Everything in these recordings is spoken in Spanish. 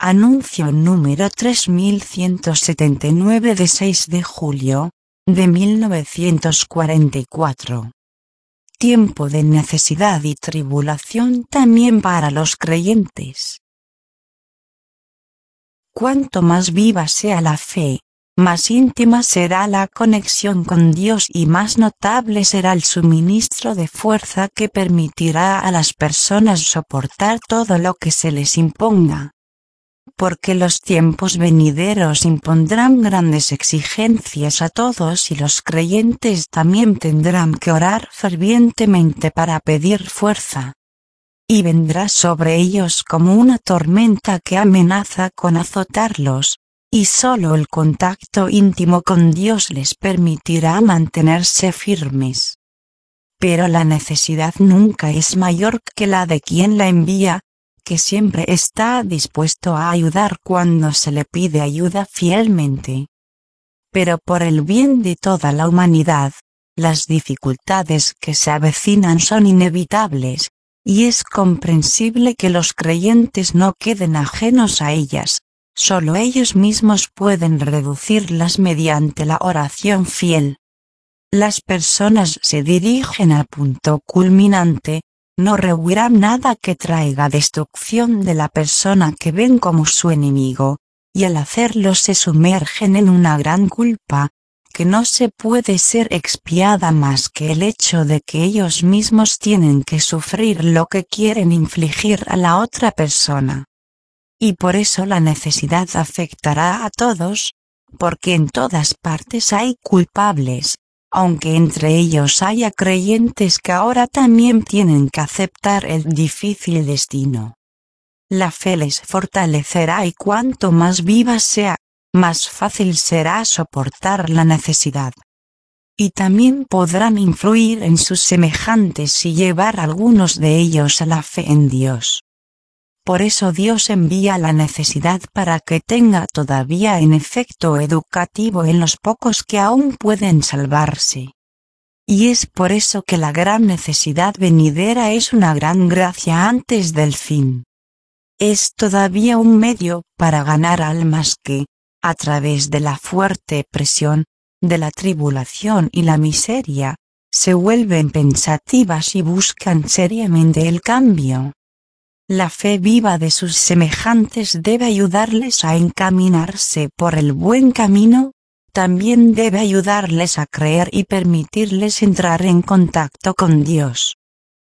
Anuncio número 3179 de 6 de julio, de 1944. Tiempo de necesidad y tribulación también para los creyentes. Cuanto más viva sea la fe, más íntima será la conexión con Dios y más notable será el suministro de fuerza que permitirá a las personas soportar todo lo que se les imponga. Porque los tiempos venideros impondrán grandes exigencias a todos y los creyentes también tendrán que orar fervientemente para pedir fuerza. Y vendrá sobre ellos como una tormenta que amenaza con azotarlos, y solo el contacto íntimo con Dios les permitirá mantenerse firmes. Pero la necesidad nunca es mayor que la de quien la envía, que siempre está dispuesto a ayudar cuando se le pide ayuda fielmente. Pero por el bien de toda la humanidad, las dificultades que se avecinan son inevitables, y es comprensible que los creyentes no queden ajenos a ellas, solo ellos mismos pueden reducirlas mediante la oración fiel. Las personas se dirigen al punto culminante, no rehuirán nada que traiga destrucción de la persona que ven como su enemigo, y al hacerlo se sumergen en una gran culpa, que no se puede ser expiada más que el hecho de que ellos mismos tienen que sufrir lo que quieren infligir a la otra persona. Y por eso la necesidad afectará a todos, porque en todas partes hay culpables, aunque entre ellos haya creyentes que ahora también tienen que aceptar el difícil destino. La fe les fortalecerá y cuanto más viva sea, más fácil será soportar la necesidad. Y también podrán influir en sus semejantes y llevar a algunos de ellos a la fe en Dios. Por eso Dios envía la necesidad para que tenga todavía un efecto educativo en los pocos que aún pueden salvarse. Y es por eso que la gran necesidad venidera es una gran gracia antes del fin. Es todavía un medio para ganar almas que, a través de la fuerte presión, de la tribulación y la miseria, se vuelven pensativas y buscan seriamente el cambio. La fe viva de sus semejantes debe ayudarles a encaminarse por el buen camino, también debe ayudarles a creer y permitirles entrar en contacto con Dios.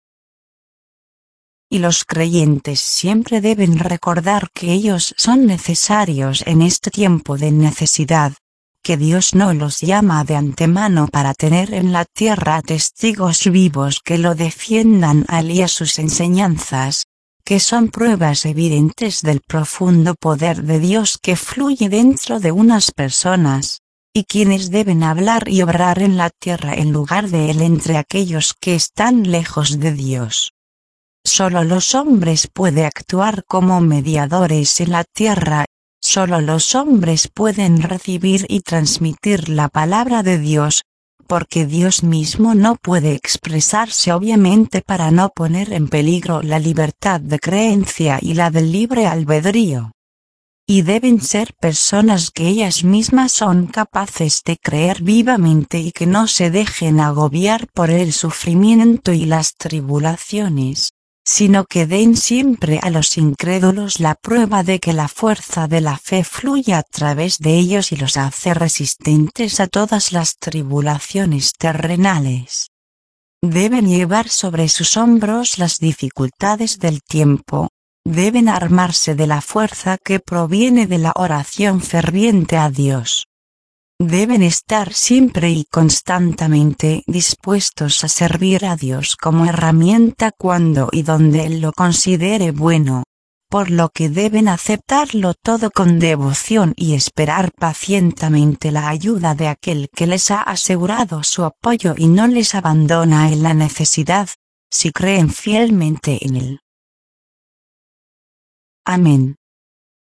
Y los creyentes siempre deben recordar que ellos son necesarios en este tiempo de necesidad, que Dios no los llama de antemano para tener en la tierra testigos vivos que lo defiendan a él y a sus enseñanzas, que son pruebas evidentes del profundo poder de Dios que fluye dentro de unas personas, y quienes deben hablar y obrar en la tierra en lugar de él entre aquellos que están lejos de Dios. Solo los hombres pueden actuar como mediadores en la tierra, solo los hombres pueden recibir y transmitir la palabra de Dios, porque Dios mismo no puede expresarse obviamente para no poner en peligro la libertad de creencia y la del libre albedrío. Y deben ser personas que ellas mismas son capaces de creer vivamente y que no se dejen agobiar por el sufrimiento y las tribulaciones, sino que den siempre a los incrédulos la prueba de que la fuerza de la fe fluye a través de ellos y los hace resistentes a todas las tribulaciones terrenales. Deben llevar sobre sus hombros las dificultades del tiempo, deben armarse de la fuerza que proviene de la oración ferviente a Dios. Deben estar siempre y constantemente dispuestos a servir a Dios como herramienta cuando y donde Él lo considere bueno, por lo que deben aceptarlo todo con devoción y esperar pacientemente la ayuda de aquel que les ha asegurado su apoyo y no les abandona en la necesidad, si creen fielmente en Él. Amén.